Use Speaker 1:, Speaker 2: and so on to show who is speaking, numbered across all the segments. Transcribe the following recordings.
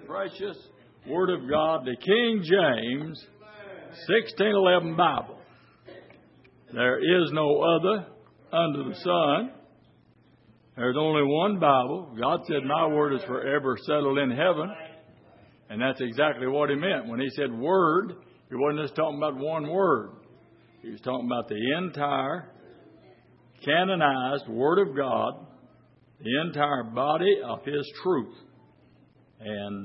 Speaker 1: precious Word of God, the King James 1611 Bible. There is no other under the sun. There's only one Bible. God said, my word is forever settled in heaven. And that's exactly what He meant. When He said word, He wasn't just talking about one word. He was talking about the entire canonized Word of God, the entire body of His truth. And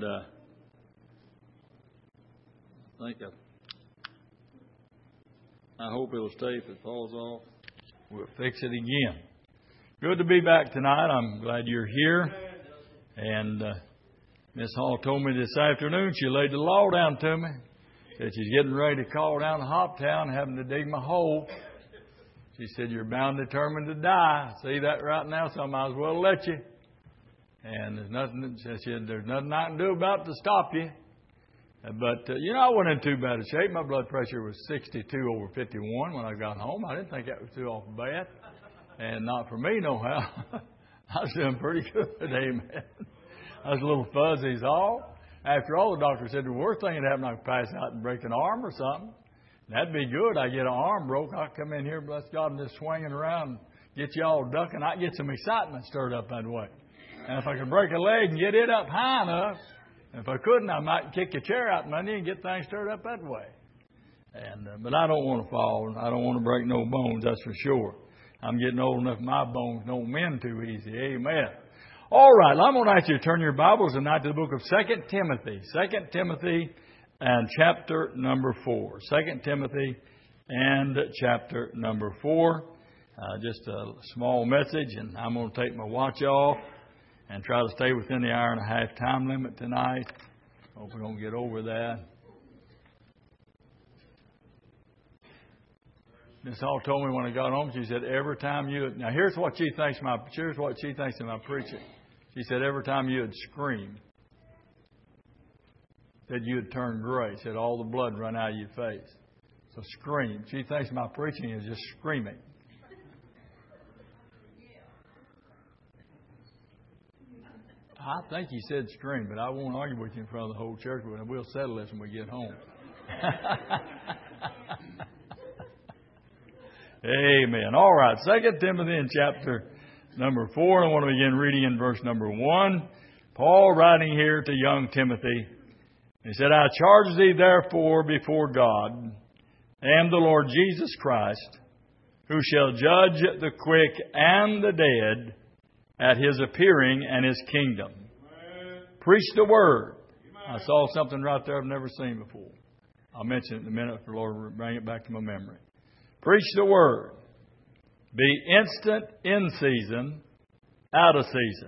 Speaker 1: I hope it'll stay. If it falls off, we'll fix it again. Good to be back tonight. I'm glad you're here. And Miss Hall told me this afternoon, she laid the law down to me. Said she's getting ready to call down to Hoptown, having to dig my hole. She said, you're bound and determined to die. I see that right now, so I might as well let you. And there's nothing, she said, there's nothing I can do about it to stop you. But, I wasn't in too bad a shape. My blood pressure was 62/51 when I got home. I didn't think that was too awful bad. And not for me, no how. I was doing pretty good, amen. I was a little fuzzy as all. After all, the doctor said the worst thing that happened, I could pass out and break an arm or something. That'd be good. I get an arm broke. I'll come in here, bless God, and just swinging around, get you all ducking. I get some excitement stirred up that way. And if I could break a leg and get it up high enough, and if I couldn't, I might kick a chair out from under you and get things stirred up that way. But I don't want to fall. I don't want to break no bones, that's for sure. I'm getting old enough, my bones don't mend too easy. Amen. All right, I'm going to ask you to turn your Bibles tonight to the book of 2 Timothy. 2 Timothy and chapter number 4. 2 Timothy and chapter number 4. Just a small message, and I'm going to take my watch off and try to stay within the hour and a half time limit tonight. Hope we don't get over that. Miss Hall told me when I got home, she said, every time you... Now, here's what she thinks of my preaching. She said, every time you would scream, said you'd turn gray. Said all the blood run out of your face. So scream. She thinks my preaching is just screaming. I think you said scream, but I won't argue with you in front of the whole church. But we'll settle this when we get home. Amen. All right. 2 Timothy in chapter number 4. I want to begin reading in verse number 1. Paul writing here to young Timothy. He said, I charge thee therefore before God and the Lord Jesus Christ, who shall judge the quick and the dead at His appearing and His kingdom. Preach the word. I saw something right there I've never seen before. I'll mention it in a minute if the Lord will bring it back to my memory. Preach the word. Be instant in season, out of season.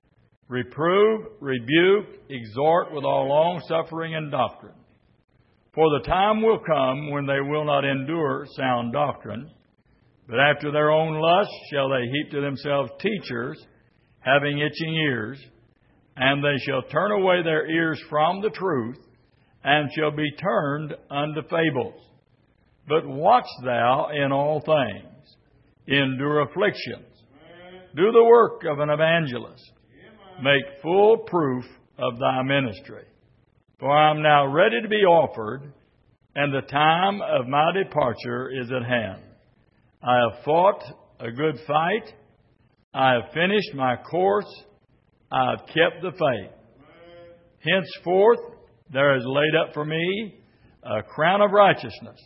Speaker 1: Reprove, rebuke, exhort with all long suffering and doctrine. For the time will come when they will not endure sound doctrine, but after their own lust shall they heap to themselves teachers, having itching ears, and they shall turn away their ears from the truth, and shall be turned unto fables. But watch thou in all things, endure afflictions, do the work of an evangelist, make full proof of thy ministry. For I am now ready to be offered, and the time of my departure is at hand. I have fought a good fight. I have finished my course. I have kept the faith. Henceforth there is laid up for me a crown of righteousness,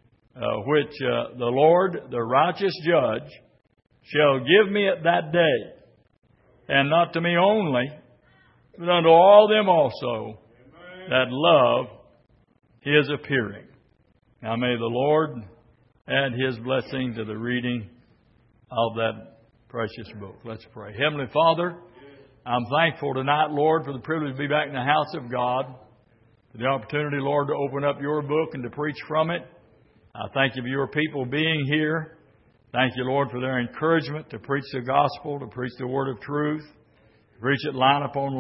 Speaker 1: which the Lord, the righteous judge, shall give me at that day, and not to me only, but unto all them also that love His appearing. Now may the Lord add His blessing to the reading of that precious book. Let's pray. Heavenly Father, I'm thankful tonight, Lord, for the privilege to be back in the house of God, for the opportunity, Lord, to open up your book and to preach from it. I thank you for your people being here. Thank you, Lord, for their encouragement to preach the gospel, to preach the word of truth, to preach it line upon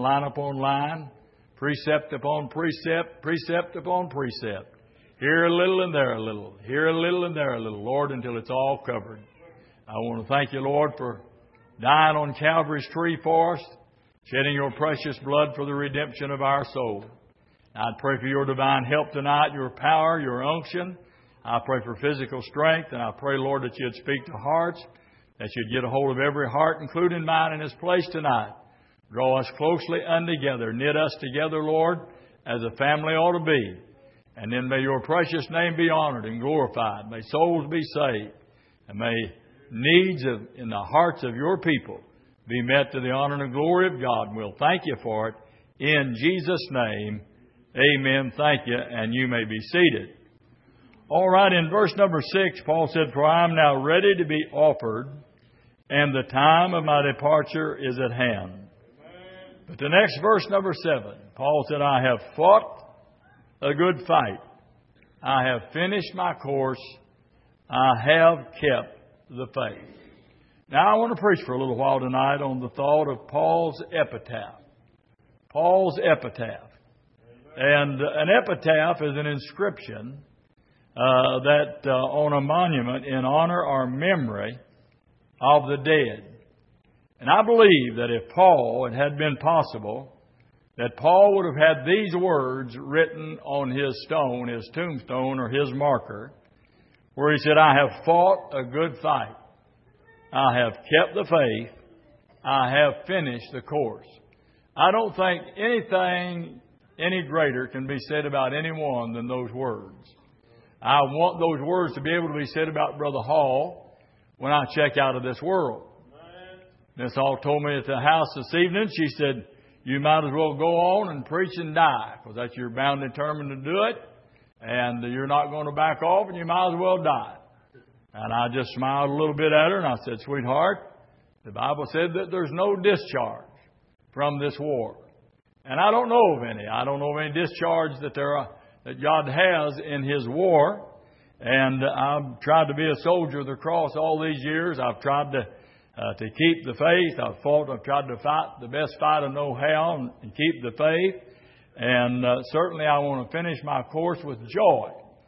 Speaker 1: line, precept upon precept, precept upon precept. Here a little and there a little, here a little and there a little, Lord, until it's all covered. I want to thank you, Lord, for dying on Calvary's tree for us, shedding your precious blood for the redemption of our soul. I pray for your divine help tonight, your power, your unction. I pray for physical strength, and I pray, Lord, that you'd speak to hearts, that you'd get a hold of every heart, including mine, in this place tonight. Draw us closely untogether. Knit us together, Lord, as a family ought to be. And then may your precious name be honored and glorified. May souls be saved. And may needs in the hearts of your people be met to the honor and glory of God. And we'll thank you for it. In Jesus' name, amen. Thank you. And you may be seated. All right, in verse number 6, Paul said, "For I am now ready to be offered, and the time of my departure is at hand." But the next verse, number 7, Paul said, "I have fought a good fight. I have finished my course. I have kept the faith." Now, I want to preach for a little while tonight on the thought of Paul's epitaph. Paul's epitaph. And an epitaph is an inscription that on a monument in honor or memory of the dead. And I believe that if Paul, it had been possible, that Paul would have had these words written on his stone, his tombstone or his marker, where he said, "I have fought a good fight. I have kept the faith. I have finished the course." I don't think anything any greater can be said about anyone than those words. I want those words to be able to be said about Brother Hall when I check out of this world. Miss Hall told me at the house this evening, she said, "You might as well go on and preach and die, because that's you're bound and determined to do it, and you're not going to back off, and you might as well die." And I just smiled a little bit at her, and I said, "Sweetheart, the Bible said that there's no discharge from this war." And I don't know of any. I don't know of any discharge that that God has in His war. And I've tried to be a soldier of the cross all these years. I've tried to keep the faith. I've tried to fight the best fight I know how and keep the faith. And certainly I want to finish my course with joy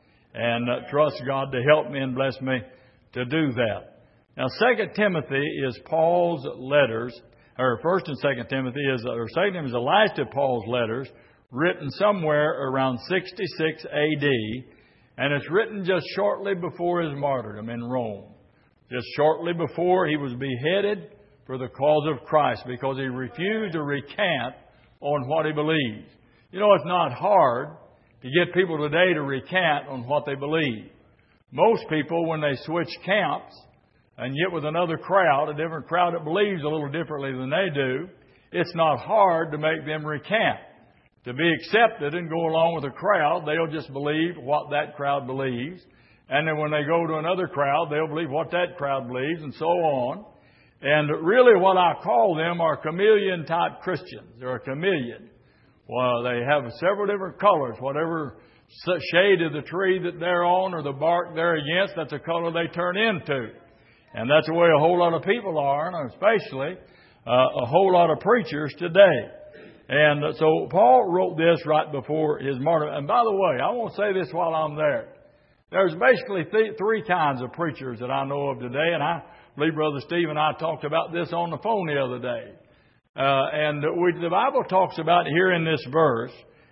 Speaker 1: and trust God to help me and bless me to do that. Now, 2 Timothy is Paul's letters, or 1 and 2 Timothy is, or 2 Timothy is the last of Paul's letters, written somewhere around 66 A.D., and it's written just shortly before his martyrdom in Rome. Just shortly before he was beheaded for the cause of Christ, because he refused to recant on what he believes. You know, it's not hard to get people today to recant on what they believe. Most people, when they switch camps and get with another crowd, a different crowd that believes a little differently than they do, it's not hard to make them recant. To be accepted and go along with a crowd, they'll just believe what that crowd believes. And then when they go to another crowd, they'll believe what that crowd believes, and so on. And really what I call them are chameleon-type Christians. They're a chameleon. Well, they have several different colors. Whatever shade of the tree that they're on or the bark they're against, that's the color they turn into. And that's the way a whole lot of people are, and especially a whole lot of preachers today. And so Paul wrote this right before his martyrdom. And by the way, I want to say this while I'm there. There's basically three kinds of preachers that I know of today, and I believe Brother Steve and I talked about this on the phone the other day. The Bible talks about here in this verse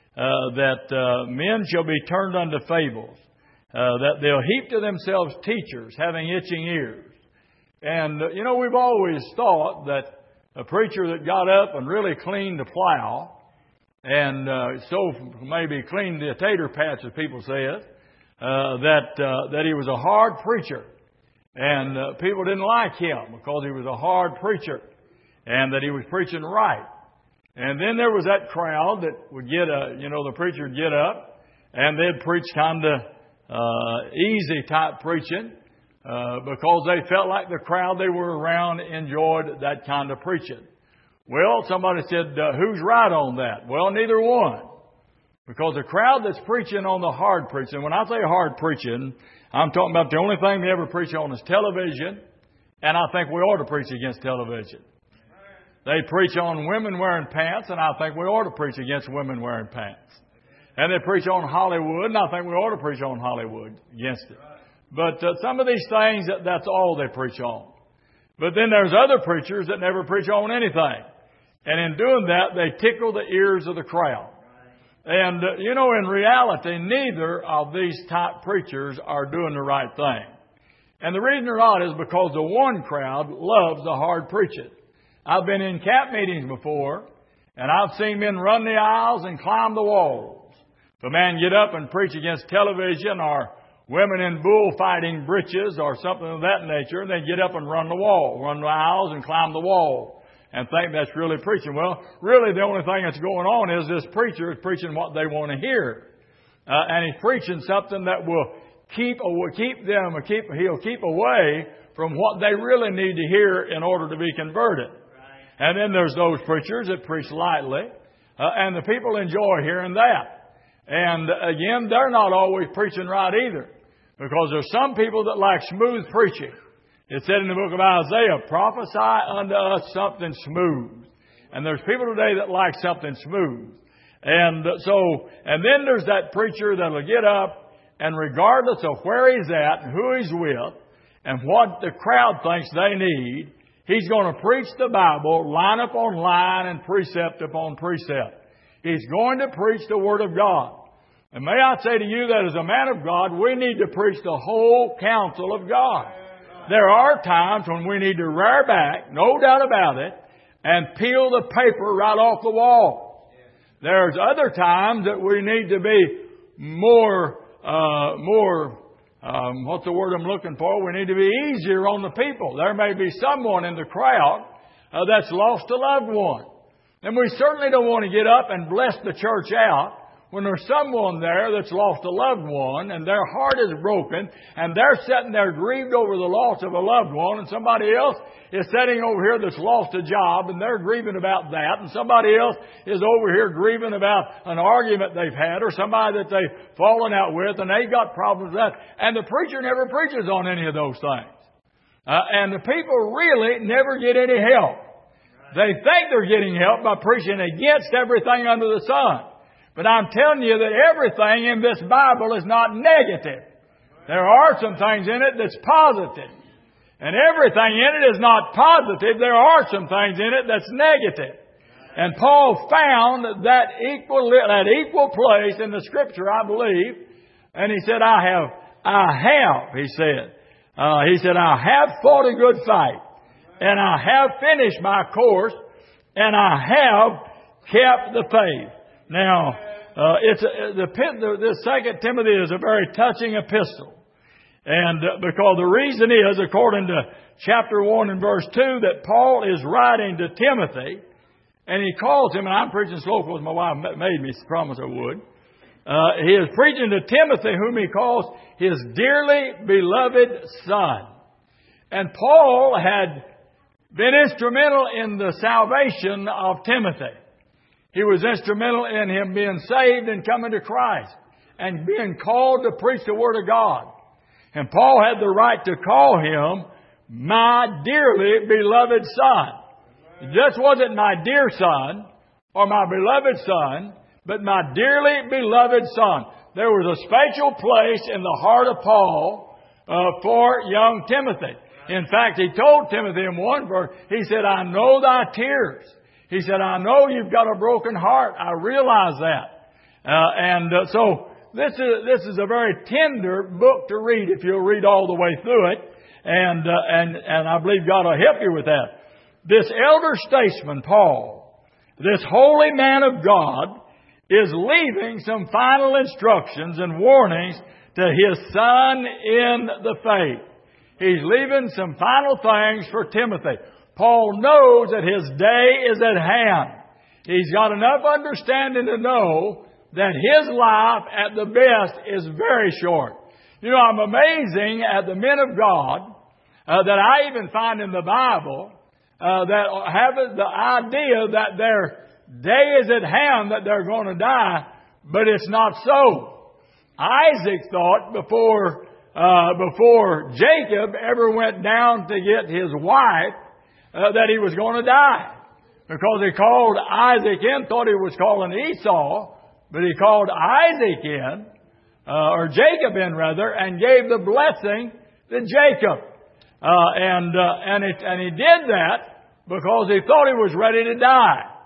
Speaker 1: that men shall be turned unto fables, that they'll heap to themselves teachers having itching ears. And, we've always thought that a preacher that got up and really cleaned the plow and maybe cleaned the tater patch, as people say it, that he was a hard preacher. And people didn't like him because he was a hard preacher and that he was preaching right. And then there was that crowd that would the preacher would get up and they'd preach kind of easy type preaching because they felt like the crowd they were around enjoyed that kind of preaching. Well, somebody said, who's right on that? Well, neither one. Because the crowd that's preaching on the hard preaching, when I say hard preaching, I'm talking about the only thing they ever preach on is television, and I think we ought to preach against television. They preach on women wearing pants, and I think we ought to preach against women wearing pants. And they preach on Hollywood, and I think we ought to preach on Hollywood against it. But some of these things, that's all they preach on. But then there's other preachers that never preach on anything. And in doing that, they tickle the ears of the crowd. And, in reality, neither of these type preachers are doing the right thing. And the reason they're not is because the one crowd loves the hard preaching. I've been in camp meetings before, and I've seen men run the aisles and climb the walls. If a man get up and preach against television or women in bullfighting breeches or something of that nature, and they get up and run the wall, run the aisles and climb the wall, and think that's really preaching. Well, really the only thing that's going on is this preacher is preaching what they want to hear. And he's preaching something that will he'll keep away from what they really need to hear in order to be converted. And then there's those preachers that preach lightly, and the people enjoy hearing that. And again, they're not always preaching right either, because there's some people that like smooth preaching. It said in the book of Isaiah, prophesy unto us something smooth. And there's people today that like something smooth. And then there's that preacher that'll get up, and regardless of where he's at and who he's with and what the crowd thinks they need, he's going to preach the Bible line upon line and precept upon precept. He's going to preach the Word of God. And may I say to you that as a man of God, we need to preach the whole counsel of God. There are times when we need to rear back, no doubt about it, and peel the paper right off the wall. There's other times that we need to be more, what's the word I'm looking for? We need to be easier on the people. There may be someone in the crowd that's lost a loved one. And we certainly don't want to get up and bless the church out when there's someone there that's lost a loved one and their heart is broken and they're sitting there grieved over the loss of a loved one, and somebody else is sitting over here that's lost a job and they're grieving about that, and somebody else is over here grieving about an argument they've had or somebody that they've fallen out with and they got problems with that. And the preacher never preaches on any of those things. And the people really never get any help. They think they're getting help by preaching against everything under the sun. But I'm telling you that everything in this Bible is not negative. There are some things in it that's positive. And everything in it is not positive. There are some things in it that's negative. And Paul found that equal place in the Scripture, I believe. And he said, I have, he said, I have fought a good fight. And I have finished my course. And I have kept the faith. Now, this 2 Timothy is a very touching epistle. And because the reason is, according to chapter 1 and verse 2, that Paul is writing to Timothy, and he calls him, and I'm preaching slow because my wife made me promise I would. He is preaching to Timothy, whom he calls his dearly beloved son. And Paul had been instrumental in the salvation of Timothy. He was instrumental in him being saved and coming to Christ and being called to preach the Word of God. And Paul had the right to call him my dearly beloved son. It just wasn't my dear son or my beloved son, but my dearly beloved son. There was a special place in the heart of Paul for young Timothy. In fact, he told Timothy in one verse, he said, I know thy tears. He said, I know you've got a broken heart. I realize that. So this is a very tender book to read if you'll read all the way through it. And I believe God will help you with that. This elder statesman, Paul, this holy man of God, is leaving some final instructions and warnings to his son in the faith. He's leaving some final things for Timothy. Paul knows that his day is at hand. He's got enough understanding to know that his life at the best is very short. You know, I'm amazing at the men of God that I even find in the Bible that have the idea that their day is at hand, that they're going to die, but it's not so. Isaac thought before Jacob ever went down to get his wife that he was going to die. Because he called Isaac in, thought he was calling Esau, but he called Isaac in, or Jacob in rather, and gave the blessing to Jacob. And he did that because he thought he was ready to die.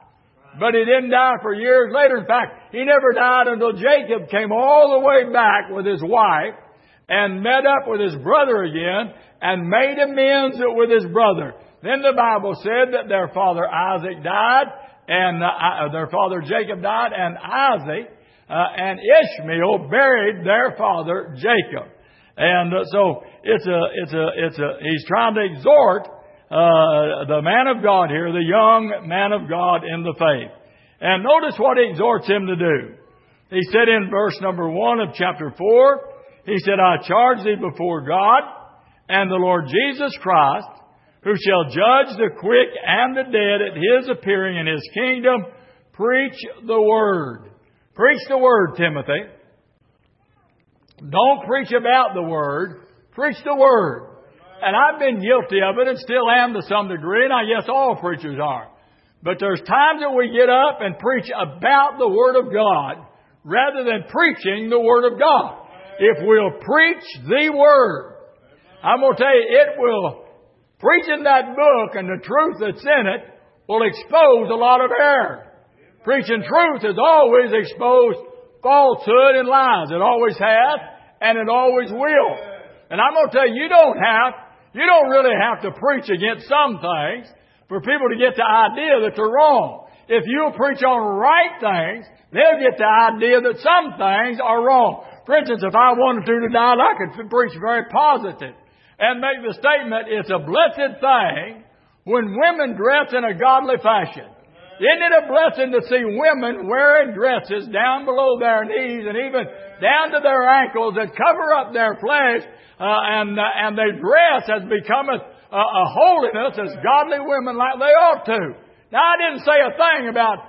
Speaker 1: But he didn't die for years later. In fact, he never died until Jacob came all the way back with his wife and met up with his brother again and made amends with his brother. Then the Bible said that their father Isaac died and their father Jacob died, and Isaac and Ishmael buried their father Jacob. And so he's trying to exhort the man of God here, the young man of God in the faith. And notice what he exhorts him to do. He said in verse number 1 of chapter 4, he said, I charge thee before God and the Lord Jesus Christ, who shall judge the quick and the dead at His appearing in His kingdom, preach the Word. Preach the Word, Timothy. Don't preach about the Word. Preach the Word. And I've been guilty of it and still am to some degree, and I guess all preachers are. But there's times that we get up and preach about the Word of God rather than preaching the Word of God. If we'll preach the Word, I'm going to tell you, it will, preaching that book and the truth that's in it will expose a lot of error. Preaching truth has always exposed falsehood and lies. It always has, and it always will. And I'm going to tell you, you don't really have to preach against some things for people to get the idea that they're wrong. If you preach on right things, they'll get the idea that some things are wrong. For instance, if I wanted to tonight, I could preach very positive and make the statement, it's a blessed thing when women dress in a godly fashion. Isn't it a blessing to see women wearing dresses down below their knees and even down to their ankles that cover up their flesh, and they dress as becometh a holiness as godly women like they ought to. Now, I didn't say a thing about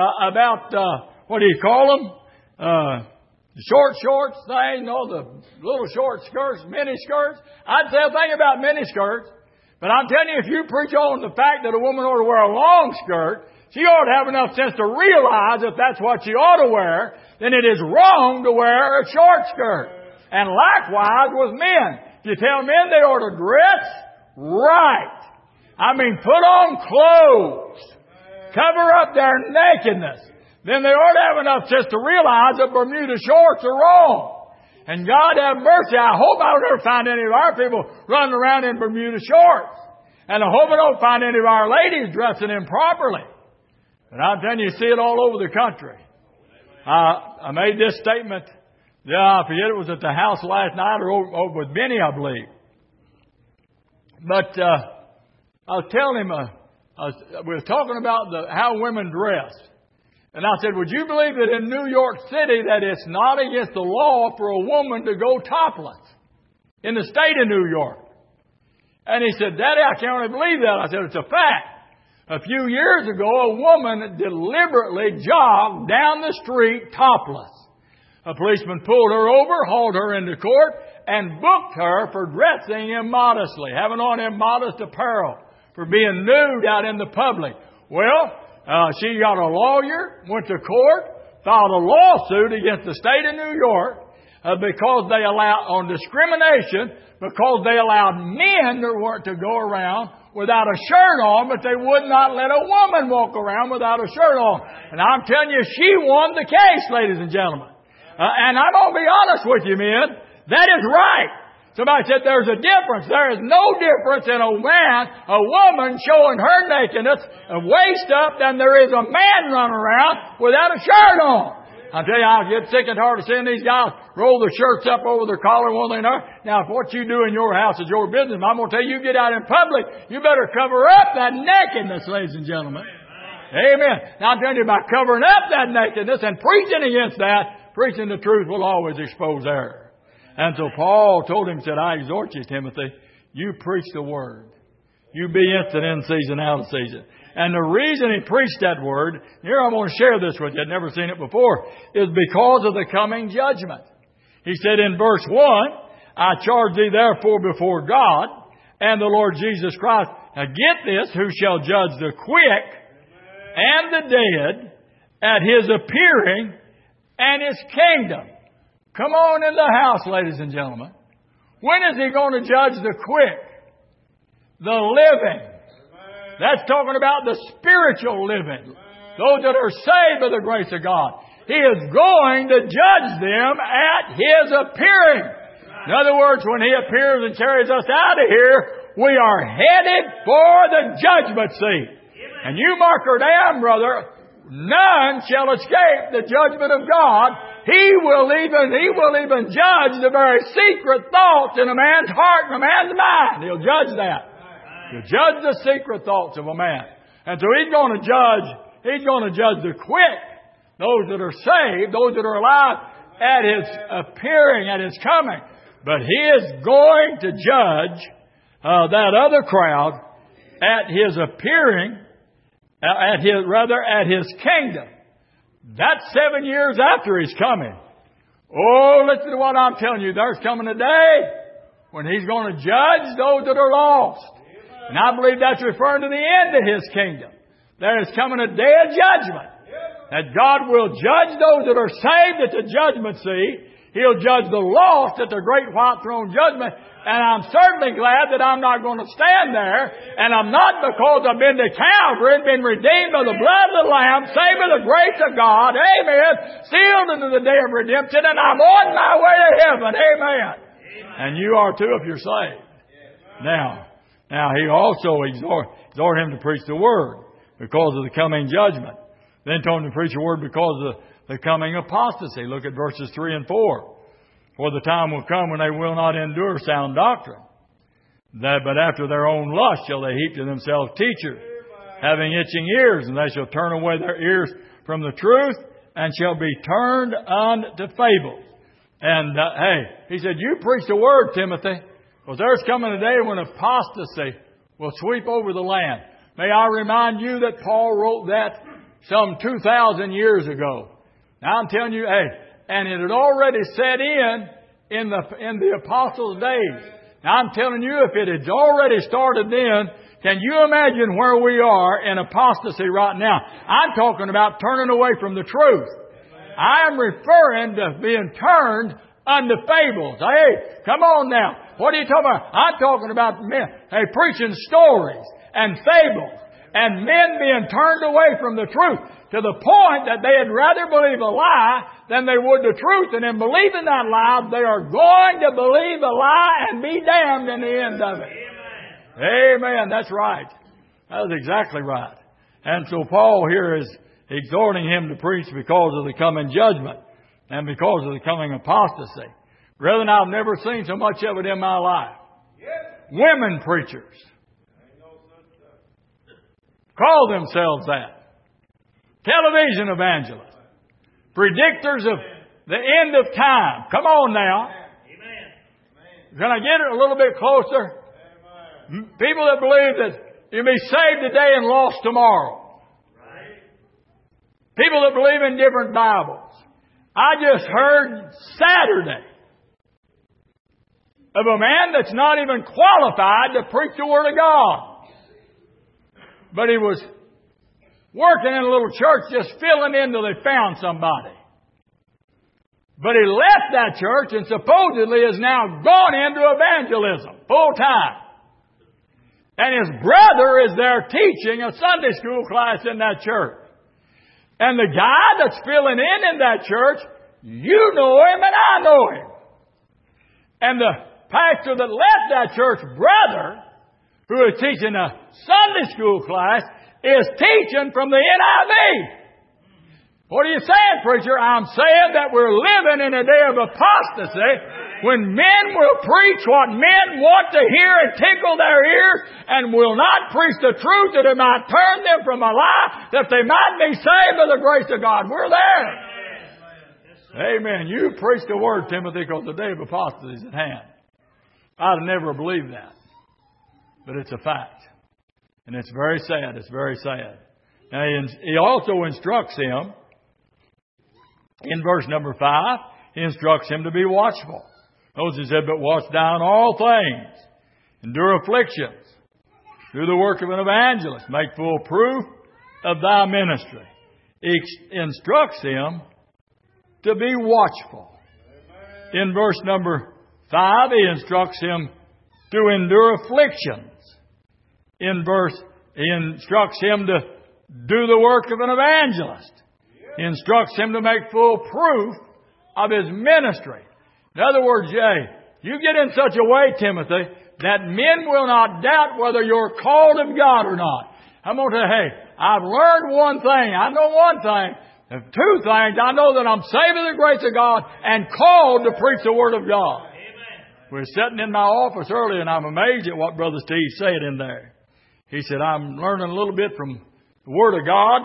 Speaker 1: what do you call them? The shorts thing, the little short skirts, mini skirts. I'd say a thing about mini skirts. But I'm telling you, if you preach on the fact that a woman ought to wear a long skirt, she ought to have enough sense to realize if that's what she ought to wear, then it is wrong to wear a short skirt. And likewise with men. You tell men they ought to dress right. I mean, put on clothes. Cover up their nakedness. Then they ought to have enough sense to realize that Bermuda shorts are wrong. And God have mercy. I hope I don't ever find any of our people running around in Bermuda shorts. And I hope I don't find any of our ladies dressing improperly. But I'm telling you, you see it all over the country. I made this statement. I forget it was at the house last night or over with Benny, I believe. But I was telling him, we were talking about how women dress. And I said, would you believe that in New York City that it's not against the law for a woman to go topless in the state of New York? And he said, Daddy, I can't really believe that. I said, it's a fact. A few years ago, a woman deliberately jogged down the street topless. A policeman pulled her over, hauled her into court, and booked her for dressing immodestly, having on immodest apparel, for being nude out in the public. Well, she got a lawyer, went to court, filed a lawsuit against the state of New York because they allowed, on discrimination, because they allowed men to go around without a shirt on, but they would not let a woman walk around without a shirt on. And I'm telling you, she won the case, ladies and gentlemen. And I'm going to be honest with you, men. That is right. Somebody said there's a difference. There is no difference in a woman showing her nakedness and waist up than there is a man running around without a shirt on. I tell you, I get sick and tired of seeing these guys roll their shirts up over their collar one thing or another. Now, if what you do in your house is your business, I'm going to tell you, you get out in public, you better cover up that nakedness, ladies and gentlemen. Amen. Now, I'm telling you, by covering up that nakedness and preaching against that, preaching the truth will always expose error. And so Paul told him, said, I exhort you, Timothy, you preach the Word. You be instant in season, out of season. And the reason he preached that Word, here I'm going to share this with you, I'd never seen it before, is because of the coming judgment. He said in verse 1, I charge thee therefore before God and the Lord Jesus Christ. Now get this, who shall judge the quick and the dead at His appearing and His kingdom. Come on in the house, ladies and gentlemen. When is He going to judge the quick? The living. That's talking about the spiritual living. Those that are saved by the grace of God. He is going to judge them at His appearing. In other words, when He appears and carries us out of here, we are headed for the judgment seat. And you mark her down, brother. None shall escape the judgment of God. He will even judge the very secret thoughts in a man's heart and a man's mind. He'll judge that. He'll judge the secret thoughts of a man. And so He's going to judge the quick, those that are saved, those that are alive at His appearing, at His coming. But He is going to judge that other crowd at His appearing, at His kingdom. That's 7 years after His coming. Oh, listen to what I'm telling you. There's coming a day when He's going to judge those that are lost. And I believe that's referring to the end of His kingdom. There is coming a day of judgment. That God will judge those that are saved at the judgment seat. He'll judge the lost at the great white throne judgment. And I'm certainly glad that I'm not going to stand there. And I'm not because I've been to Calvary and been redeemed by the blood of the Lamb, saved by the grace of God. Amen. Sealed into the day of redemption. And I'm on my way to heaven. Amen. And you are too if you're saved. Now He also exhort him to preach the Word because of the coming judgment. Then told him to preach the Word because of the coming apostasy. Look at verses 3 and 4. For the time will come when they will not endure sound doctrine. But after their own lust shall they heap to themselves teachers, having itching ears, and they shall turn away their ears from the truth, and shall be turned unto fables. And he said, you preach the Word, Timothy, because there's coming a day when apostasy will sweep over the land. May I remind you that Paul wrote that some 2,000 years ago. Now I'm telling you, and it had already set in the apostles' days. Now I'm telling you, if it had already started then, can you imagine where we are in apostasy right now? I'm talking about turning away from the truth. I am referring to being turned unto fables. Hey, come on now. What are you talking about? I'm talking about men, preaching stories and fables. And men being turned away from the truth to the point that they'd rather believe a lie than they would the truth. And in believing that lie, they are going to believe a lie and be damned in the end of it. Amen. That's right. That was exactly right. And so Paul here is exhorting him to preach because of the coming judgment and because of the coming apostasy. Brethren, I've never seen so much of it in my life. Women preachers. Call themselves that. Television evangelists. Predictors of the end of time. Come on now. Can I get it a little bit closer? People that believe that you'll be saved today and lost tomorrow. People that believe in different Bibles. I just heard Saturday of a man that's not even qualified to preach the Word of God. But he was working in a little church just filling in till they found somebody. But he left that church and supposedly has now gone into evangelism full time. And his brother is there teaching a Sunday school class in that church. And the guy that's filling in that church, you know him and I know him. And the pastor that left that church, brother, who is teaching a Sunday school class, is teaching from the NIV. What are you saying, preacher? I'm saying that we're living in a day of apostasy when men will preach what men want to hear and tickle their ears and will not preach the truth that it might turn them from a lie, that they might be saved by the grace of God. We're there. Amen. You preach the Word, Timothy, because the day of apostasy is at hand. I'd never believed that. But it's a fact. And it's very sad. It's very sad. Now, he also instructs him, in verse number 5, he instructs him to be watchful. Notice he said, but watch down all things, endure afflictions, do the work of an evangelist, make full proof of thy ministry. He instructs him to be watchful. In verse number 5, he instructs him to endure afflictions. He instructs him do the work of an evangelist. He instructs him to make full proof of his ministry. In other words, you get in such a way, Timothy, that men will not doubt whether you're called of God or not. I'm going to tell you, I've learned one thing. I know one thing. Two things. I know that I'm saved by the grace of God and called to preach the Word of God. Amen. We're sitting in my office earlier, and I'm amazed at what Brother Steve said in there. He said, I'm learning a little bit from the Word of God.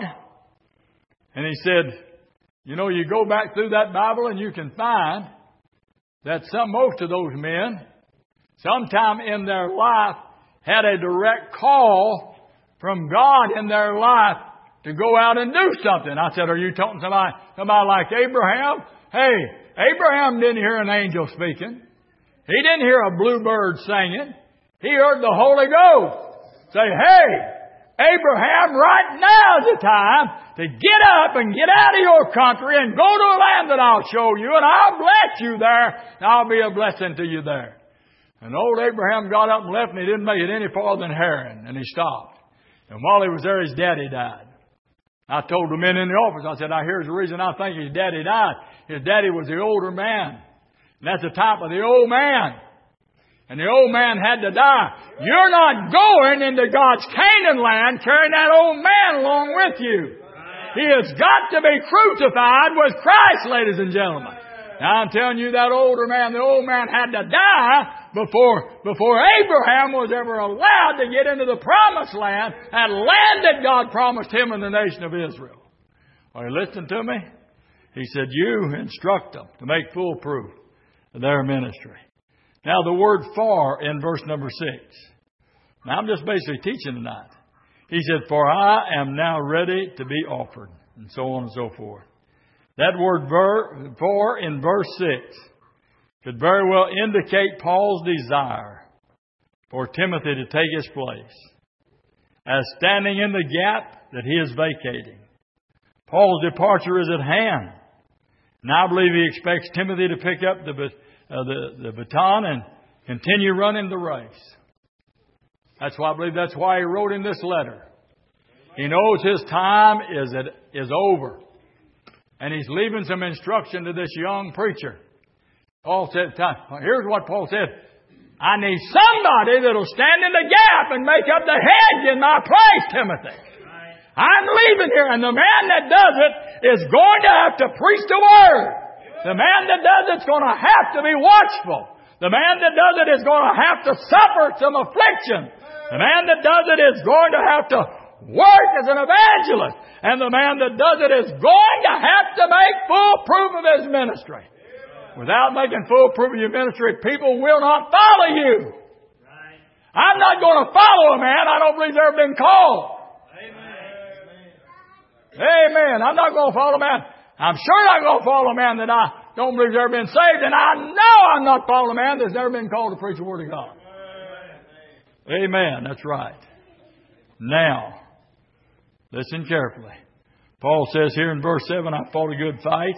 Speaker 1: And he said, you know, you go back through that Bible and you can find that most of those men, sometime in their life, had a direct call from God in their life to go out and do something. I said, are you talking to somebody like Abraham? Hey, Abraham didn't hear an angel speaking. He didn't hear a bluebird singing. He heard the Holy Ghost say, hey, Abraham, right now is the time to get up and get out of your country and go to a land that I'll show you, and I'll bless you there, and I'll be a blessing to you there. And old Abraham got up and left, and he didn't make it any farther than Haran, and he stopped. And while he was there, his daddy died. I told the men in the office, I said, here's the reason I think his daddy died. His daddy was the older man. And that's the type of the old man. And the old man had to die. You're not going into God's Canaan land carrying that old man along with you. He has got to be crucified with Christ, ladies and gentlemen. Now I'm telling you, that older man, the old man had to die before Abraham was ever allowed to get into the promised land, that land that God promised him and the nation of Israel. Are you listening to me? He said, you instruct them to make full proof of their ministry. Now the word for in verse number 6. Now I'm just basically teaching tonight. He said, for I am now ready to be offered. And so on and so forth. That word for in verse 6 could very well indicate Paul's desire for Timothy to take his place as standing in the gap that he is vacating. Paul's departure is at hand. And I believe he expects Timothy to pick up the baton and continue running the race. That's why I believe that's why he wrote in this letter. He knows his time is over. And he's leaving some instruction to this young preacher. Paul said, here's what Paul said. I need somebody that'll stand in the gap and make up the hedge in my place, Timothy. I'm leaving here, and the man that does it is going to have to preach the Word. The man that does it's going to have to be watchful. The man that does it is going to have to suffer some affliction. The man that does it is going to have to work as an evangelist. And the man that does it is going to have to make full proof of his ministry. Without making full proof of your ministry, people will not follow you. I'm not going to follow a man I don't believe ever been called. Amen. I'm not going to follow a man. I'm sure not going to follow a man that I don't believe has ever been saved. And I know I'm not following a man that's never been called to preach the Word of God. Amen. That's right. Now, listen carefully. Paul says here in verse 7, I fought a good fight.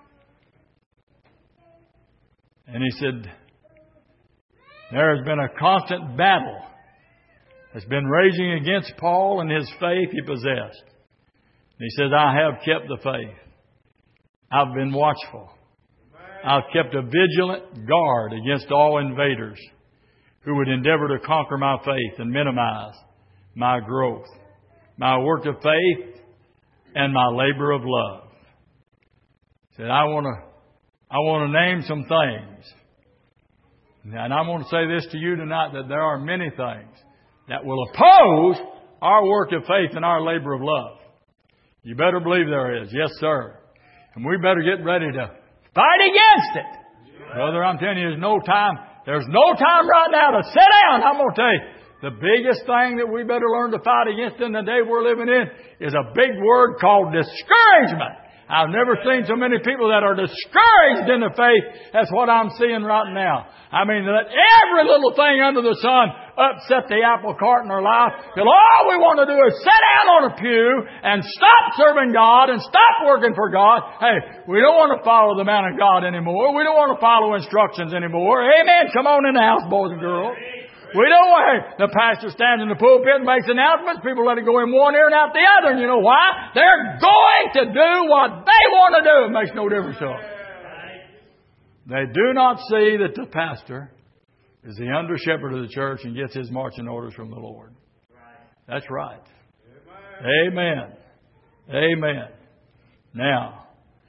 Speaker 1: And he said, there has been a constant battle that's been raging against Paul and his faith he possessed. And he says, I have kept the faith. I've been watchful. I've kept a vigilant guard against all invaders who would endeavor to conquer my faith and minimize my growth, my work of faith, and my labor of love. He said, I want to name some things. And I want to say this to you tonight, that there are many things that will oppose our work of faith and our labor of love. You better believe there is. Yes, sir. And we better get ready to fight against it. Brother, I'm telling you, there's no time right now to sit down. I'm going to tell you, the biggest thing that we better learn to fight against in the day we're living in is a big word called discouragement. I've never seen so many people that are discouraged in the faith as what I'm seeing right now. I mean, that every little thing under the sun upset the apple cart in their life. Till all we want to do is sit down on a pew and stop serving God and stop working for God. Hey, we don't want to follow the man of God anymore. We don't want to follow instructions anymore. Amen. Come on in the house, boys and girls. We don't want the pastor stands in the pulpit and makes announcements. People let it go in one ear and out the other. And you know why? They're going to do what they want to do. It makes no difference to them. They do not see that the pastor is the under shepherd of the church and gets his marching orders from the Lord. That's right. Amen. Amen. Now,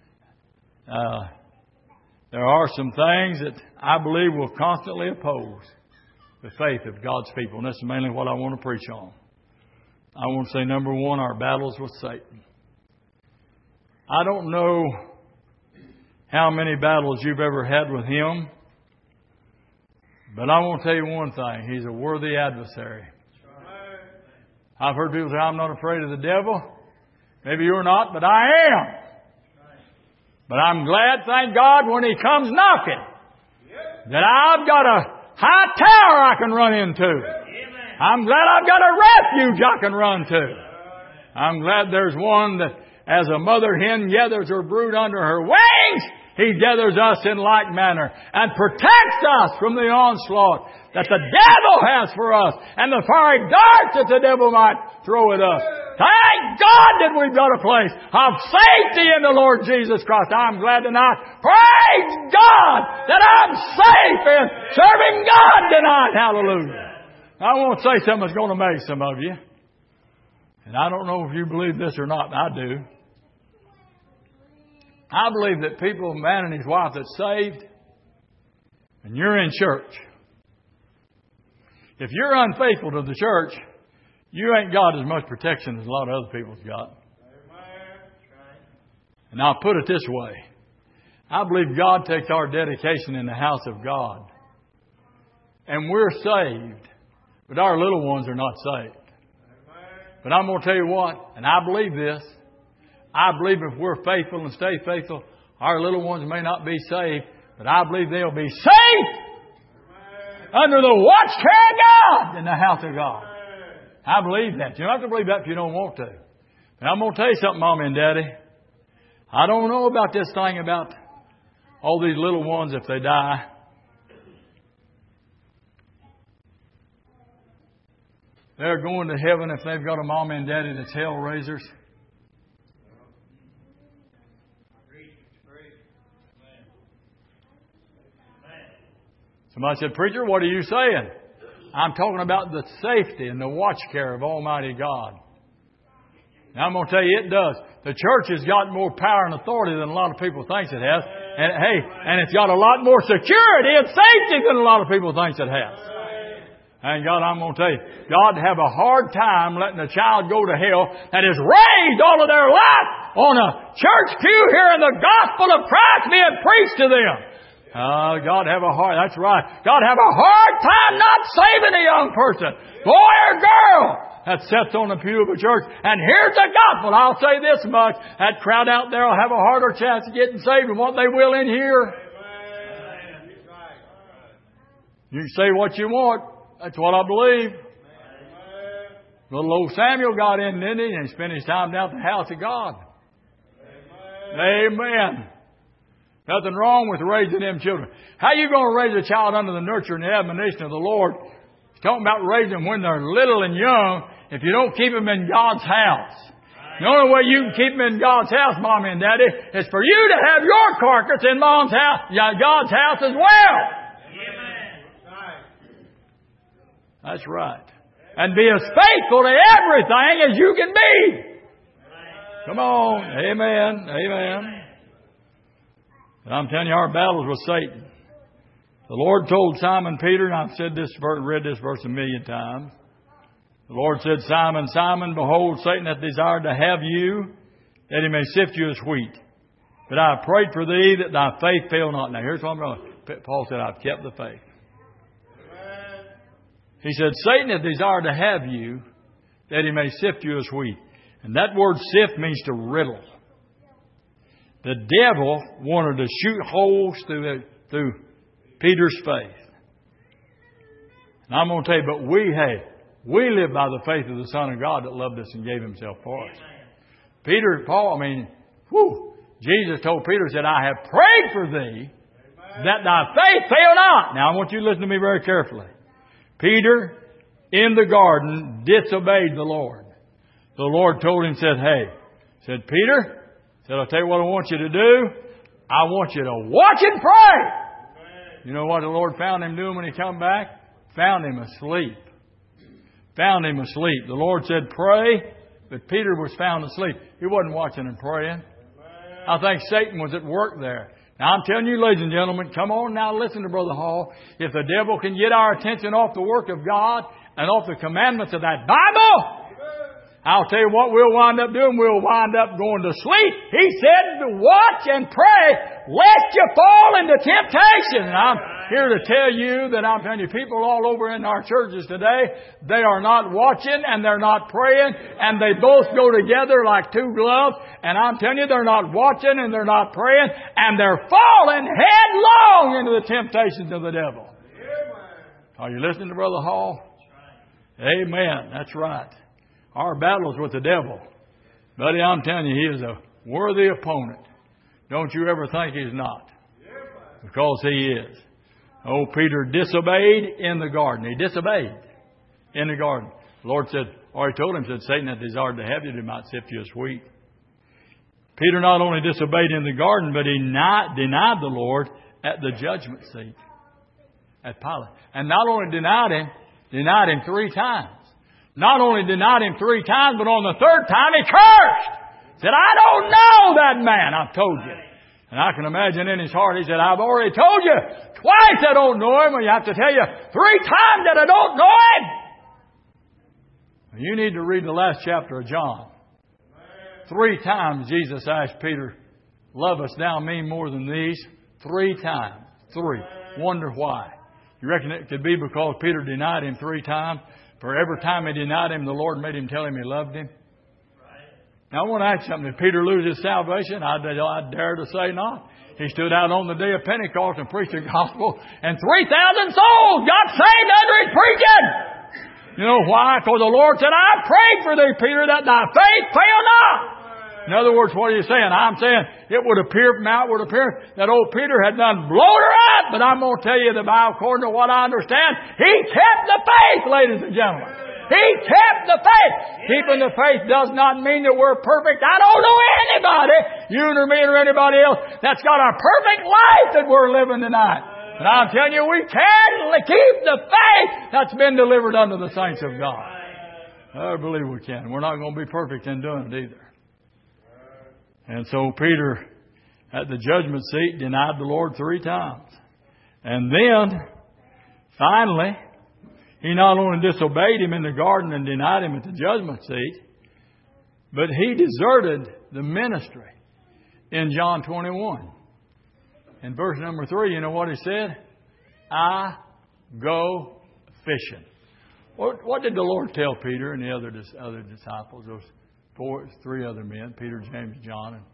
Speaker 1: there are some things that I believe will constantly oppose the faith of God's people. And that's mainly what I want to preach on. I want to say, number one, our battles with Satan. I don't know how many battles you've ever had with him, but I want to tell you one thing. He's a worthy adversary. I've heard people say, I'm not afraid of the devil. Maybe you're not, but I am. But I'm glad, thank God, when he comes knocking, that I've got a high tower I can run into. I'm glad I've got a refuge I can run to. I'm glad there's one that, as a mother hen gathers her brood under her wings, he gathers us in like manner and protects us from the onslaught that the devil has for us and the fiery darts that the devil might throw at us. Thank God that we've got a place of safety in the Lord Jesus Christ. I'm glad tonight. Praise God that I'm safe in serving God tonight. Hallelujah. I want to say something that's going to amaze some of you. And I don't know if you believe this or not. I do. I believe that people, a man and his wife that's saved, and you're in church, if you're unfaithful to the church, you ain't got as much protection as a lot of other people's got. And I'll put it this way. I believe God takes our dedication in the house of God. And we're saved, but our little ones are not saved. But I'm going to tell you what, and I believe this, I believe if we're faithful and stay faithful, our little ones may not be saved, but I believe they'll be safe under the watch care of God in the house of God. I believe that. You don't have to believe that if you don't want to. And I'm going to tell you something, Mommy and Daddy. I don't know about this thing about all these little ones if they die. They're going to heaven if they've got a Mommy and Daddy that's hell raisers. Somebody said, Preacher, what are you saying? I'm talking about the safety and the watch care of Almighty God. Now, I'm going to tell you, it does. The church has got more power and authority than a lot of people think it has. And hey, and it's got a lot more security and safety than a lot of people think it has. And God, I'm going to tell you, God have a hard time letting a child go to hell that has raised all of their life on a church pew hearing the gospel of Christ being preached to them. God have a hard, that's right. God have a hard time not saving a young person, boy or girl, that sits on the pew of a church and hears the gospel. I'll say this much, that crowd out there will have a harder chance of getting saved than what they will in here. You can say what you want. That's what I believe. Little old Samuel got in, didn't he? And he spent his time down at the house of God. Amen. Nothing wrong with raising them children. How you going to raise a child under the nurture and the admonition of the Lord? He's talking about raising them when they're little and young if you don't keep them in God's house. The only way you can keep them in God's house, Mommy and Daddy, is for you to have your carcass in Mom's house, God's house as well. That's right. And be as faithful to everything as you can be. Come on. Amen. Amen. And I'm telling you, our battles with Satan. The Lord told Simon Peter, and I've said this, read this verse a million times. The Lord said, Simon, Simon, behold, Satan hath desired to have you, that he may sift you as wheat. But I have prayed for thee, that thy faith fail not. Now, here's what I'm going to. Paul said, I've kept the faith. He said, Satan hath desired to have you, that he may sift you as wheat. And that word sift means to riddle. The devil wanted to shoot holes through Peter's faith. And I'm going to tell you, but we live by the faith of the Son of God that loved us and gave himself for us. Jesus told Peter, said, I have prayed for thee that thy faith fail not. Now I want you to listen to me very carefully. Peter, in the garden, disobeyed the Lord. The Lord told him, said, Peter, I'll tell you what I want you to do. I want you to watch and pray. You know what the Lord found him doing when he come back? Found him asleep. Found him asleep. The Lord said, pray, but Peter was found asleep. He wasn't watching and praying. I think Satan was at work there. Now I'm telling you, ladies and gentlemen, come on now, listen to Brother Hall. If the devil can get our attention off the work of God and off the commandments of that Bible, I'll tell you what we'll wind up doing. We'll wind up going to sleep. He said to watch and pray lest you fall into temptation. And I'm here to tell you that I'm telling you, people all over in our churches today, they are not watching and they're not praying, and they both go together like two gloves. And I'm telling you, they're not watching and they're not praying, and they're falling headlong into the temptations of the devil. Are you listening to Brother Hall? Amen. That's right. Our battle is with the devil. Buddy, I'm telling you, he is a worthy opponent. Don't you ever think he's not. Because he is. Oh, Peter disobeyed in the garden. He disobeyed in the garden. The Lord said, or he told him, Satan had desired to have you, he might sift you as wheat. Peter not only disobeyed in the garden, but he denied the Lord at the judgment seat at Pilate. And not only denied him 3 times. Not only denied him 3 times, but on the 3rd time he cursed. Said, I don't know that man, I've told you. And I can imagine in his heart, he said, I've already told you twice I don't know him, or you have to tell you 3 times that I don't know him. You need to read the last chapter of John. 3 times Jesus asked Peter, lovest thou me more than these? 3 times. 3. Wonder why. You reckon it could be because Peter denied him 3 times? For every time he denied him, the Lord made him tell him he loved him. Now, I want to ask you something. Did Peter lose his salvation? I dare to say not. He stood out on the day of Pentecost and preached the gospel, and 3,000 souls got saved under his preaching. You know why? Because the Lord said, I prayed for thee, Peter, that thy faith fail not. In other words, what are you saying? I'm saying it would appear from outward appearance that old Peter had done blowed her up. But I'm going to tell you the Bible, according to what I understand, he kept the faith, ladies and gentlemen. He kept the faith. Keeping the faith does not mean that we're perfect. I don't know anybody, you or me or anybody else, that's got a perfect life that we're living tonight. But I'm telling you, we can keep the faith that's been delivered unto the saints of God. I believe we can. We're not going to be perfect in doing it either. And so Peter, at the judgment seat, denied the Lord 3 times. And then, finally, he not only disobeyed him in the garden and denied him at the judgment seat, but he deserted the ministry in John 21. In verse number 3, you know what he said? I go fishing. What did the Lord tell Peter and the other disciples, those 3 other men, Peter, James, John? And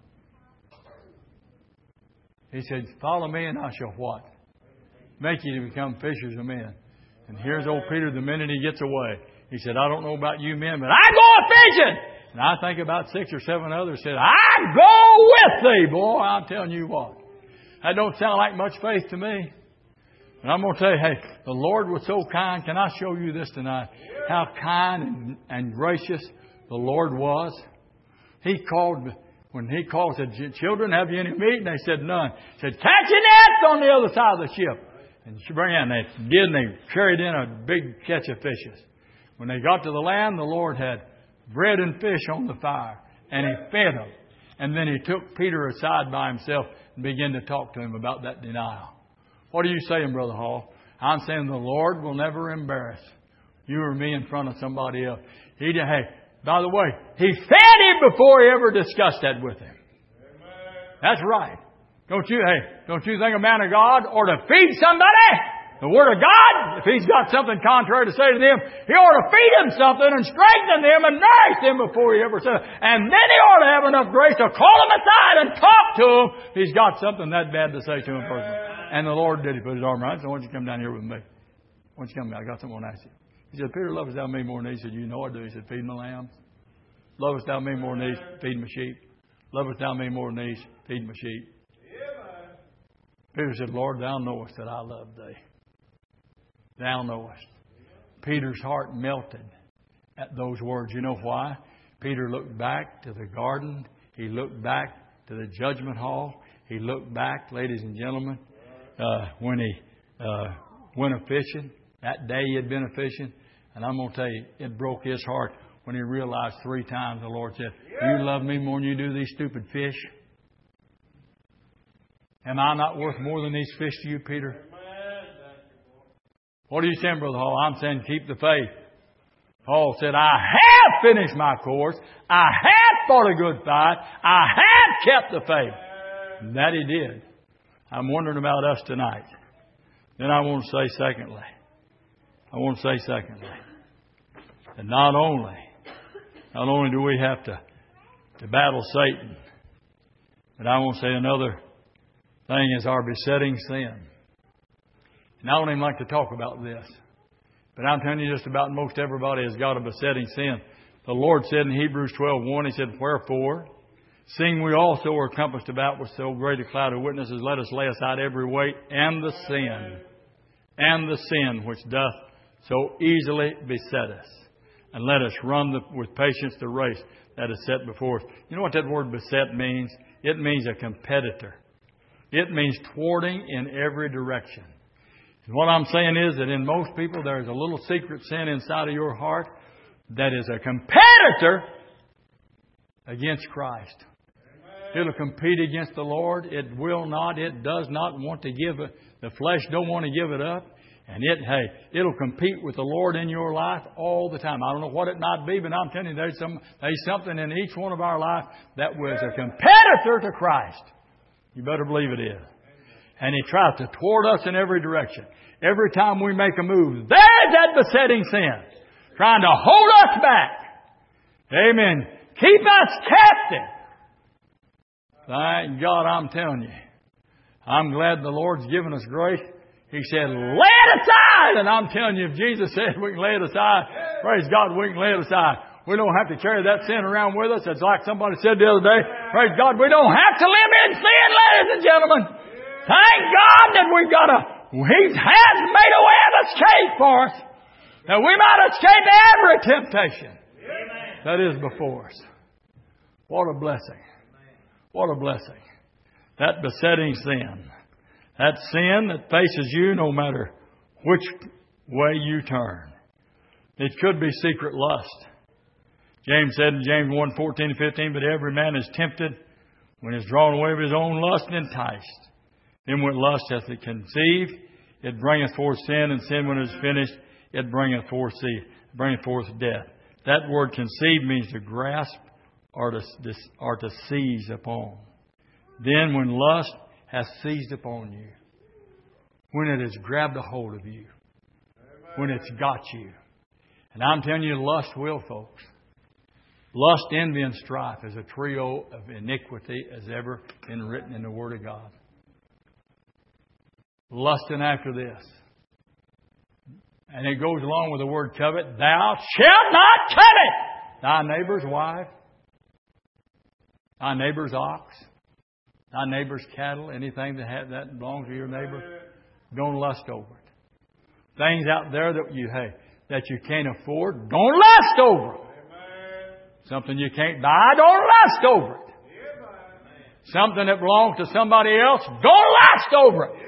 Speaker 1: he said, follow me and I shall what? Make you to become fishers of men. And here's old Peter the minute he gets away. He said, I don't know about you men, but I'm going fishing. And I think about 6 or 7 others said, I go with thee, boy. I'm telling you what. That don't sound like much faith to me. And I'm going to tell you, hey, the Lord was so kind. Can I show you this tonight? How kind and gracious the Lord was. He called, when he called, said, children, have you any meat? And they said, none. He said, catch your nets on the other side of the ship. And she bring in, they did, and they carried in a big catch of fishes. When they got to the land, the Lord had bread and fish on the fire, and He fed them. And then He took Peter aside by himself and began to talk to him about that denial. What are you saying, Brother Hall? I'm saying the Lord will never embarrass you or me in front of somebody else. Hey, by the way, He fed him before He ever discussed that with him. That's right. Don't you think a man of God ought to feed somebody the Word of God? If he's got something contrary to say to them, he ought to feed him something and strengthen them and nourish them before he ever says it. And then he ought to have enough grace to call him aside and talk to him if he's got something that bad to say to him personally. And the Lord did. He put His arm around him. So why don't you come down here with me? Why don't you come down? I got something I want to ask you. He said, Peter, lovest thou me more than these? He said, you know I do. He said, feed my lambs. Lovest thou me more than these? Feed my sheep. Lovest thou me more than these? Feed my sheep. Peter said, Lord, thou knowest that I love thee. Thou knowest. Peter's heart melted at those words. You know why? Peter looked back to the garden. He looked back to the judgment hall. He looked back, ladies and gentlemen, when he went a-fishing. That day he had been a-fishing. And I'm going to tell you, it broke his heart when he realized 3 times the Lord said, "You love me more than you do these stupid fish? Am I not worth more than these fish to you, Peter?" What are you saying, Brother Hall? I'm saying keep the faith. Paul said, "I have finished my course. I have fought a good fight. I have kept the faith." And that he did. I'm wondering about us tonight. Then I want to say secondly, that not only do we have to battle Satan, but I want to say another thing is our besetting sin. And I don't even like to talk about this, but I'm telling you, just about most everybody has got a besetting sin. The Lord said in Hebrews 12:1, He said, "Wherefore, seeing we also are compassed about with so great a cloud of witnesses, let us lay aside every weight and the sin which doth so easily beset us. And let us run with patience the race that is set before us." You know what that word beset means? It means a competitor. It means thwarting in every direction. And what I'm saying is that in most people there is a little secret sin inside of your heart that is a competitor against Christ. It'll compete against the Lord. It does not want to give it. The flesh don't want to give it up. And it'll compete with the Lord in your life all the time. I don't know what it might be, but I'm telling you, there's something in each one of our life that was a competitor to Christ. You better believe it is. And he tries to thwart us in every direction. Every time we make a move, there's that besetting sin, trying to hold us back. Amen. Keep us captive. Thank God, I'm telling you. I'm glad the Lord's given us grace. He said, "Lay it aside." And I'm telling you, if Jesus said we can lay it aside, praise God, we can lay it aside. We don't have to carry that sin around with us. It's like somebody said the other day, praise God, we don't have to live in sin, ladies and gentlemen. Thank God that He has made a way of escape for us, that we might escape every temptation that is before us. What a blessing. What a blessing. That besetting sin. That sin that faces you no matter which way you turn. It could be secret lust. James said in James 1:14 and 15, "But every man is tempted when he is drawn away of his own lust and enticed. Then when lust hath it conceived, it bringeth forth sin, and sin when it is finished, it bringeth forth death." That word conceive means to grasp or to seize upon. Then when lust has seized upon you, when it has grabbed a hold of you, when it's got you. And I'm telling you, lust will, folks. Lust, envy, and strife is a trio of iniquity as ever been written in the Word of God. Lusting after this. And it goes along with the word covet. "Thou shalt not covet thy neighbor's wife, thy neighbor's ox, thy neighbor's cattle," anything that belongs to your neighbor. Don't lust over it. Things out there that you can't afford, don't lust over it. Something you can't buy, don't lust over it. Something that belongs to somebody else, don't lust over it.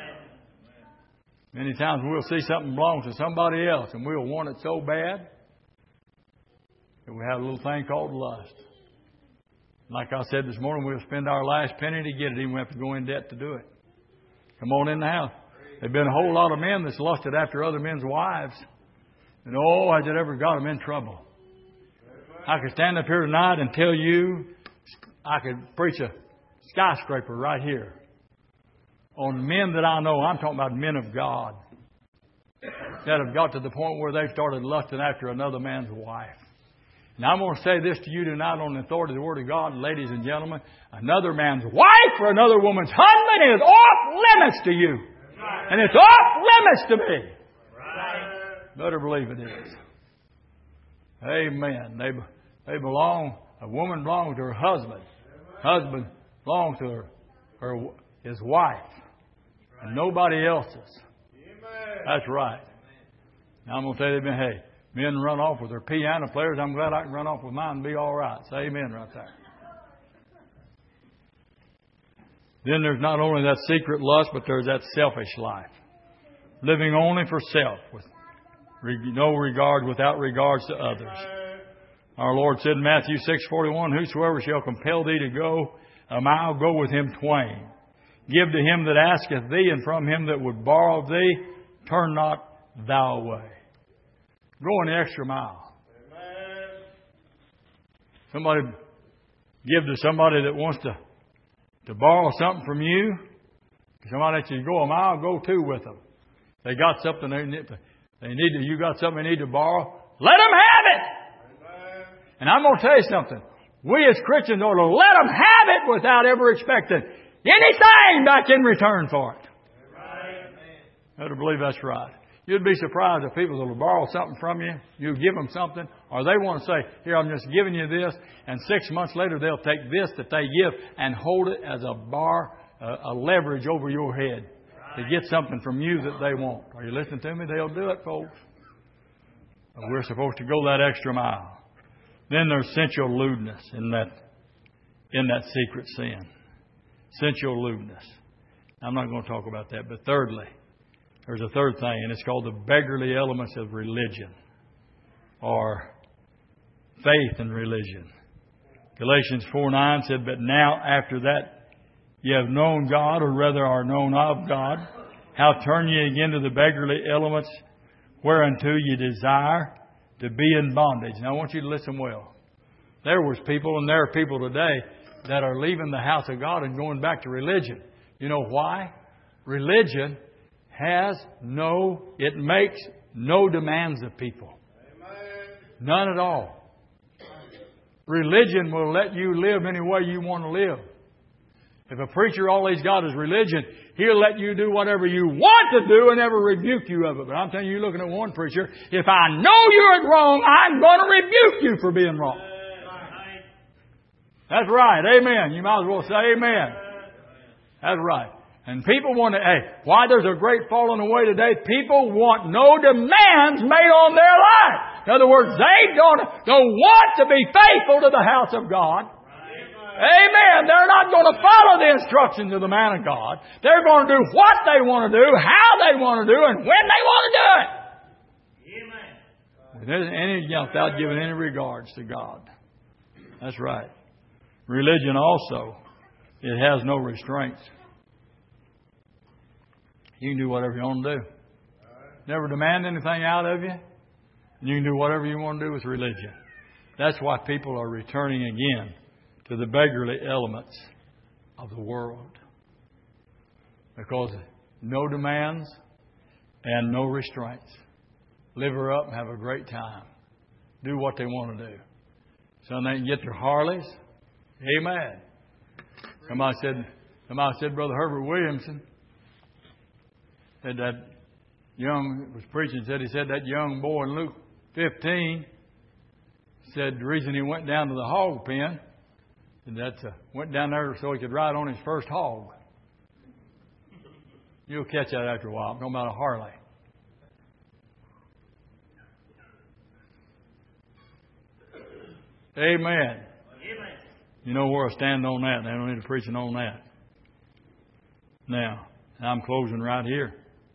Speaker 1: Many times we'll see something belongs to somebody else and we'll want it so bad that we have a little thing called lust. Like I said this morning, we'll spend our last penny to get it, even if we have to go in debt to do it. Come on in the house. There's been a whole lot of men that's lusted after other men's wives. And has it ever got them in trouble? I could stand up here tonight and tell you, I could preach a skyscraper right here on men that I know. I'm talking about men of God that have got to the point where they've started lusting after another man's wife. And I'm going to say this to you tonight on the authority of the Word of God, ladies and gentlemen. Another man's wife or another woman's husband is off limits to you. Right. And it's off limits to me. Right. Better believe it is. Amen. They belong, a woman belongs to her husband. Husband belongs to his wife. And nobody else's. That's right. Now I'm going to tell you, hey, men run off with their piano players. I'm glad I can run off with mine and be all right. Say amen right there. Then there's not only that secret lust, but there's that selfish life. Living only for self, with no regard, without regards to others. Our Lord said in Matthew 6:41, whosoever shall compel thee to go a mile, go with him twain. Give to him that asketh thee, and from him that would borrow of thee, turn not thou away. Go an extra mile. Somebody give to somebody that wants to borrow something from you. Somebody that you go a mile, go two with them. They got something they need to, you got something they need to borrow. Let them have it. And I'm going to tell you something. We as Christians ought to let them have it without ever expecting anything back in return for it. I ought to believe that's right. You'd be surprised if people will borrow something from you. You give them something, or they want to say, here, I'm just giving you this. And 6 months later, they'll take this that they give and hold it as a bar, a leverage over your head to get something from you that they want. Are you listening to me? They'll do it, folks. But we're supposed to go that extra mile. Then there's sensual lewdness in that secret sin. Sensual lewdness. I'm not going to talk about that. But thirdly, there's a third thing, and it's called the beggarly elements of religion, or faith in religion. Galatians 4:9 said, but now after that ye have known God, or rather are known of God, how turn ye again to the beggarly elements whereunto ye desire to be in bondage. Now I want you to listen well. There was people, and there are people today that are leaving the house of God and going back to religion. You know why? Religion it makes no demands of people. None at all. Religion will let you live any way you want to live. If a preacher, all he's got is religion, he'll let you do whatever you want to do and never rebuke you of it. But I'm telling you, looking at one preacher, if I know you're wrong, I'm going to rebuke you for being wrong. That's right. Amen. You might as well say amen. That's right. And people want to, why there's a great falling away today, people want no demands made on their life. In other words, they don't want to be faithful to the house of God. Amen. They're not going to follow the instructions of the man of God. They're going to do what they want to do, how they want to do, and when they want to do it. Without giving any regards to God. That's right. Religion also, it has no restraints. You can do whatever you want to do. Never demand anything out of you. And you can do whatever you want to do with religion. That's why people are returning again to the beggarly elements of the world. Because no demands and no restraints. Live her up and have a great time. Do what they want to do. So they can get their Harleys. Amen. Somebody said, Brother Herbert Williamson, said that was preaching, he said that young boy in Luke 15 said the reason he went down to the hog pen, and went down there so he could ride on his first hog. You'll catch that after a while. I'm talking about a Harley. Amen. You know where I stand on that. I don't need to preaching on that. Now, I'm closing right here.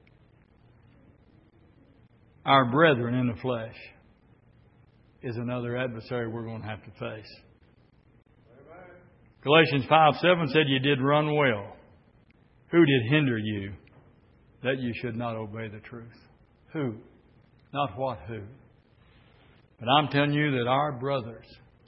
Speaker 1: Our brethren in the flesh is another adversary we're going to have to face. Galatians 5:7 said you did run well. Who did hinder you that you should not obey the truth? Who? Not what who. But I'm telling you that our brothers,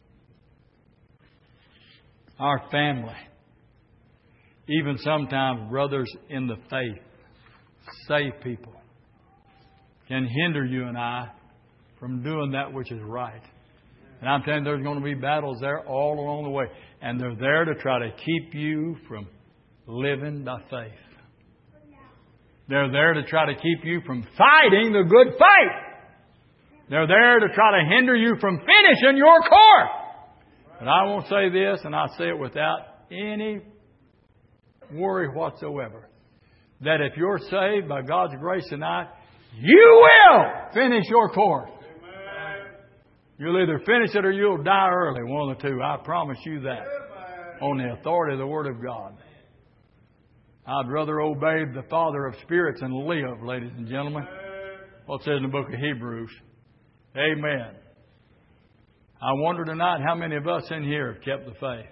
Speaker 1: our family, even sometimes brothers in the faith, saved people, can hinder you and I from doing that which is right. And I'm telling you, there's going to be battles there all along the way. And they're there to try to keep you from living by faith. They're there to try to keep you from fighting the good fight. They're there to try to hinder you from finishing your course. But I won't say this, and I say it without any worry whatsoever, that if you're saved by God's grace tonight, You will finish your course. You'll either finish it or you'll die early. One of the two. I promise you that. On the authority of the Word of God. I'd rather obey the Father of spirits and live, ladies and gentlemen. What it says in the book of Hebrews. Amen. I wonder tonight how many of us in here have kept the faith.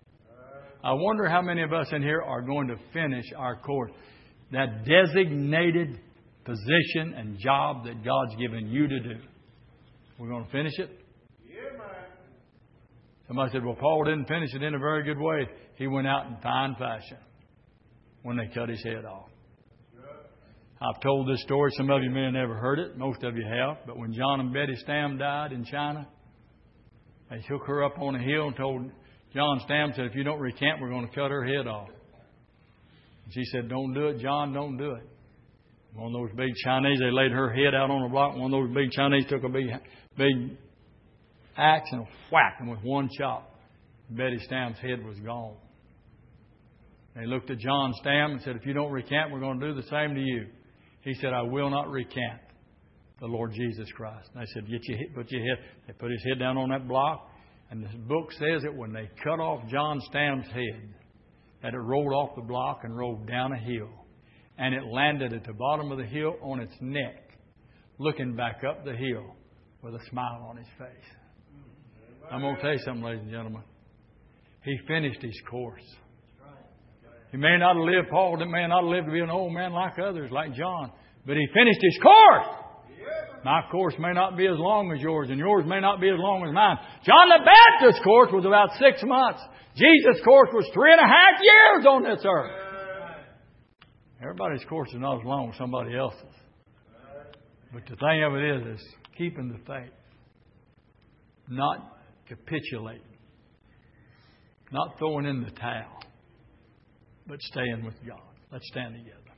Speaker 1: I wonder how many of us in here are going to finish our course. That designated position and job that God's given you to do. We're going to finish it? Yeah, man. Somebody said, well, Paul didn't finish it in a very good way. He went out in fine fashion when they cut his head off. I've told this story. Some of you may have never heard it. Most of you have. But when John and Betty Stam died in China, they took her up on a hill and told John Stam, said, if you don't recant, we're going to cut her head off. And she said, don't do it, John, don't do it. One of those big Chinese, they laid her head out on a block. One of those big Chinese took a big axe and whacked him with one chop. Betty Stam's head was gone. They looked at John Stam and said, if you don't recant, we're going to do the same to you. He said, I will not recant the Lord Jesus Christ. And they said, put your head. They put his head down on that block. And this book says that when they cut off John Stam's head, that it rolled off the block and rolled down a hill. And it landed at the bottom of the hill on its neck, looking back up the hill with a smile on his face. I'm going to tell you something, ladies and gentlemen. He finished his course. He may not have lived, Paul may not have lived to be an old man like others, like John, but he finished his course. My course may not be as long as yours, and yours may not be as long as mine. John the Baptist's course was about 6 months. Jesus' course was 3.5 years on this earth. Everybody's course is not as long as somebody else's. But the thing of it is keeping the faith. Not capitulating. Not throwing in the towel. But staying with God. Let's stand together.